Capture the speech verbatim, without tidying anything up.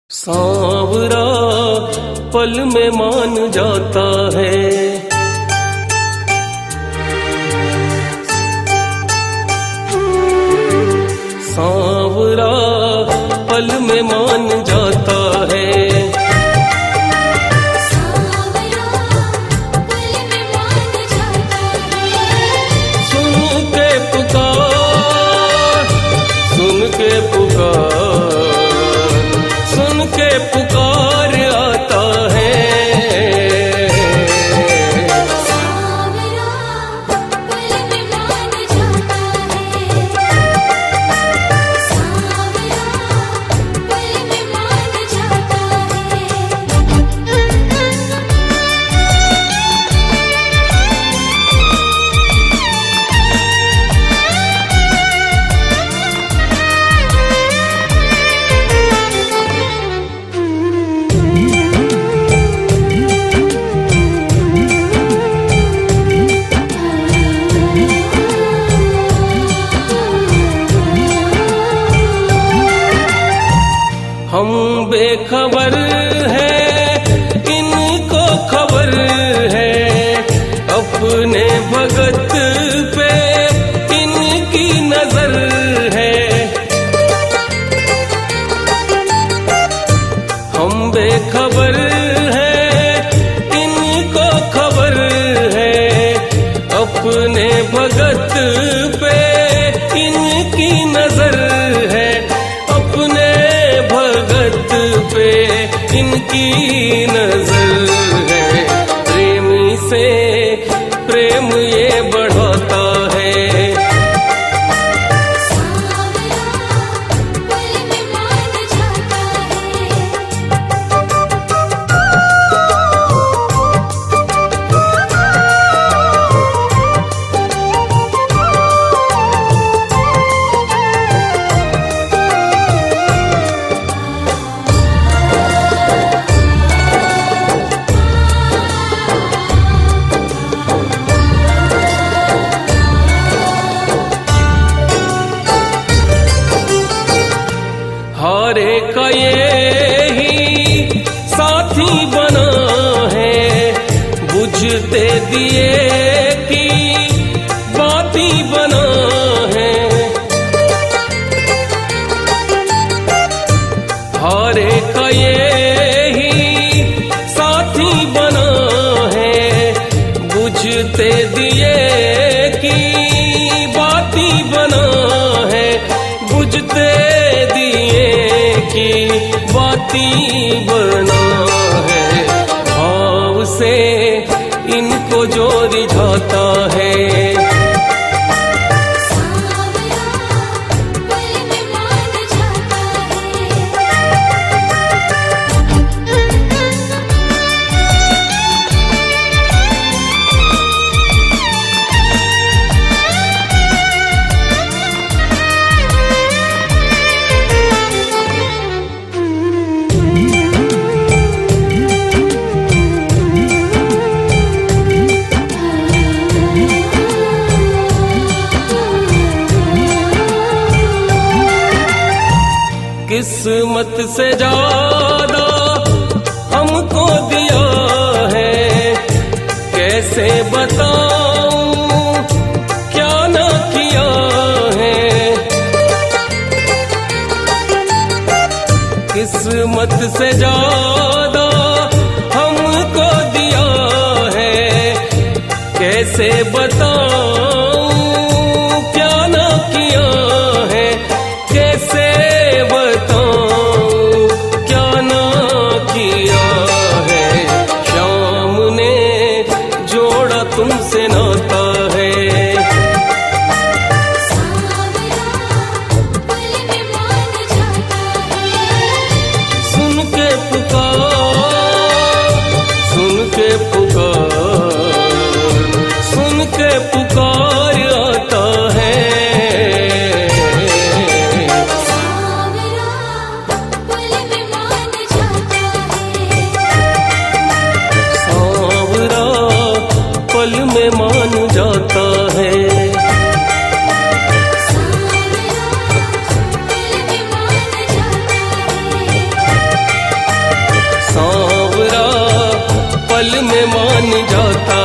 सांवरा पल में मान जाता है, सांवरा पल में मान जाता है, सुन के पुकार, सुन के पुकार, सुन के पुकार आता है, हम बेखबर है इनको खबर है, अपने भगत पे इनकी नजर है, हम बेखबर है इनको खबर है, अपने भगत पे इनकी नजर है, अपने भगत पे इनकी नजर है, प्रेमी से प्रेम ये बढ़ाता है, हारे का ये ही साथी बना है, बुझते दिए की बाती बना है, हारे का ये ही साथी बना है, बुझते दिए की बाती बना है, बुझते की बाती बना है, भाव से इनको जो रिझाता है, किस्मत से ज्यादा हमको दिया है, कैसे बताऊं क्या ना किया है, किस्मत से ज्यादा हमको दिया है, कैसे बताऊं क्या ना किया है, कैसे बताऊं क्या ना किया है, शाम ने जोड़ा तुमसे नाता है, सुन के पुकार, सुन के पुकार, सुन के पुकार आता है, पल में मान जाता है। पल में मान जाता।